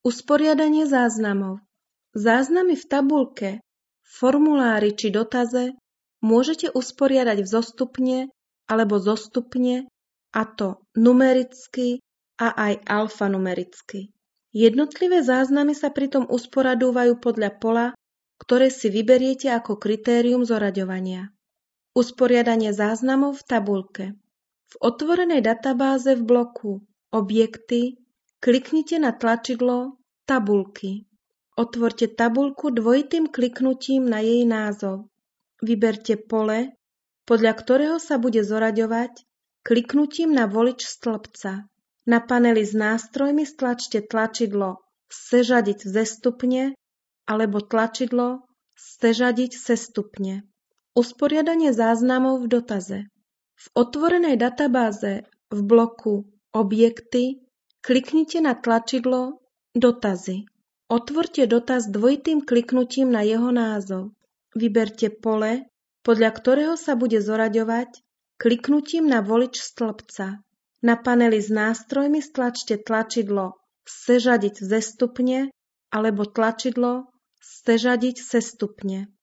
Usporiadanie záznamov. Záznamy v tabuľke, formulári či dotaze môžete usporiadať vzostupne alebo zostupne, a to numericky a aj alfanumericky. Jednotlivé záznamy sa pritom usporadúvajú podľa pola, ktoré si vyberiete ako kritérium zoraďovania. Usporiadanie záznamov v tabuľke. V otvorenej databáze v bloku Objekty kliknite na tlačidlo Tabuľky. Otvorte tabuľku dvojitým kliknutím na jej názov. Vyberte pole, podľa ktorého sa bude zoraďovať, kliknutím na volič stĺpca. Na paneli s nástrojmi stlačte tlačidlo Sežadiť vzestupne alebo tlačidlo Sežadiť sestupne. Usporiadanie záznamov v dotaze. V otvorenej databáze v bloku Objekty kliknite na tlačidlo Dotazy. Otvorte dotaz dvojitým kliknutím na jeho názov. Vyberte pole, podľa ktorého sa bude zoraďovať, kliknutím na volič stĺpca. Na paneli s nástrojmi stlačte tlačidlo Sežadiť vzestupne alebo tlačidlo Sežadiť sestupne.